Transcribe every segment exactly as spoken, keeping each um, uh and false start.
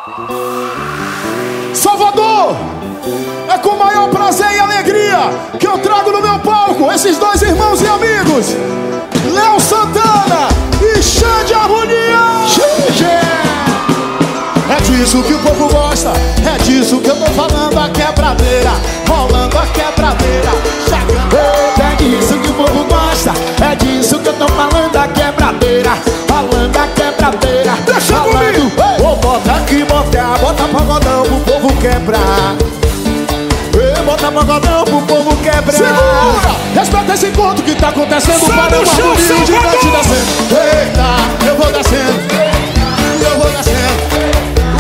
Salvador, é com o maior prazer e alegria que eu trago no meu palco esses dois irmãos e amigos, Léo Santana e Xande Harmonia. É disso que o povo gosta, é disso que eu tô falando, a quebradeira, rolando a quebradeira, chegando. É disso que o povo gosta, é disso que eu tô falando, a quebradeira, rolando a quebradeira. Deixa comigo! Ô, bota aqui, bota, bota pagodão pro povo quebrar. Ei, bota pagodão pro povo quebrar. Segura! Respeita esse encontro que tá acontecendo, para o chão, o gigante descendo. Eita, eu vou descendo, eu vou descendo.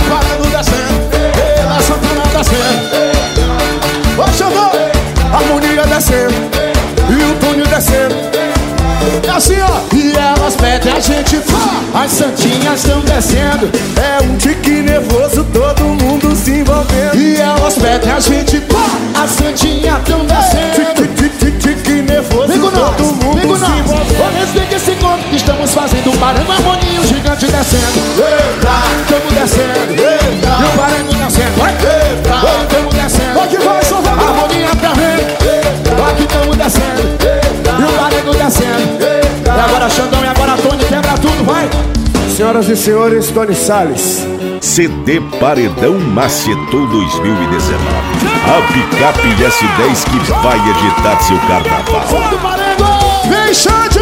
Ela Santana descendo, ó Xandão, Harmonia descendo e o Túnio descendo. é assim ó. E elas pedem a gente pá, as santinhas estão descendo. É um tique nervoso, todo mundo se envolvendo. E elas pedem a gente pá, as santinhas estão descendo. Tique, tique nervoso, vem com todo nós, mundo vem com se nós. envolvendo. Respeita esse encontro que estamos fazendo, parando a harmonia, o gigante descendo. Eita, estamos descendo. Eita, e o parando descendo. Eita, estamos descendo. Aqui vai, Salvador. Harmonia pra mim, aqui estamos descendo. E o parando descendo. E agora Xandão e agora Tony, quebra tudo, vai. Senhoras e senhores, Tony Salles. C D Paredão Macetu dois mil e dezenove. A picape S dez que vai editar seu carnaval. Vem, Xande!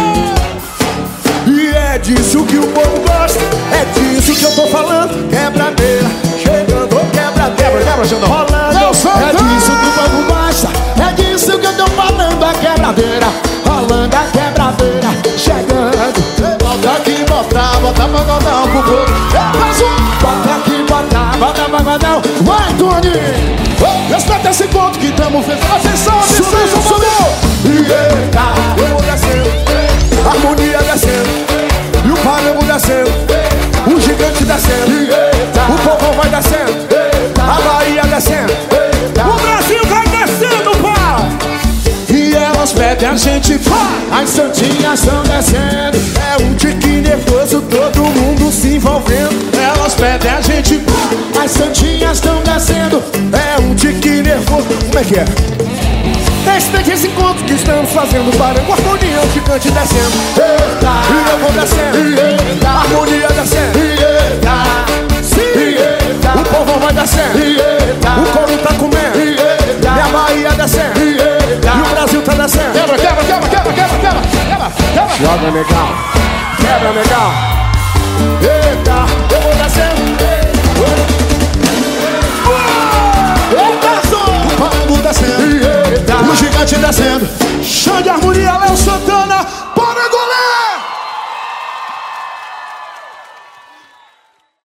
E é disso que o povo gosta, é disso que eu tô falando. Quebradeira, chegando, quebradeira, quebra, Xandão. rolando. É disso que o povo gosta, é disso que eu tô falando. A quebradeira, rolando a quebradeira, chegando. Bota aqui, bota, bota pagodão pro povo. Mais um! Bota aqui, bota, bota pagodão. Vai, Tony! Respeita esse encontro que tamo fazendo. Atenção, atenção, Salvador! Eita, eu vou descendo, harmonia descendo, e o paramo descendo, o gigante descendo, o povão vai descendo, a Bahia descendo, o Brasil vai descendo, pá! E elas pedem a gente pá, As santinhas estão descendo, é um tique nervoso, todo mundo se envolvendo. elas pedem a gente pá. As santinhas estão descendo, é um tique nervoso. Como é que é? Respeite esse encontro que estamos fazendo, para o harmonia, o gigante descendo. Eita, e eu vou descendo. Eita, harmonia descendo. Eita, sim. Eita, o povo vai descendo. Eita, o couro tá comendo. Eita, e a Bahia descendo. Eita, e o Brasil tá descendo. Quebra, quebra, quebra, quebra, quebra, quebra, quebra, quebra. Joga legal, quebra legal. Eita, eu vou descendo. Eita, sou O parangu descendo, Eita, o gigante descendo. Xande Harmonia, Léo Santana, para goleiro!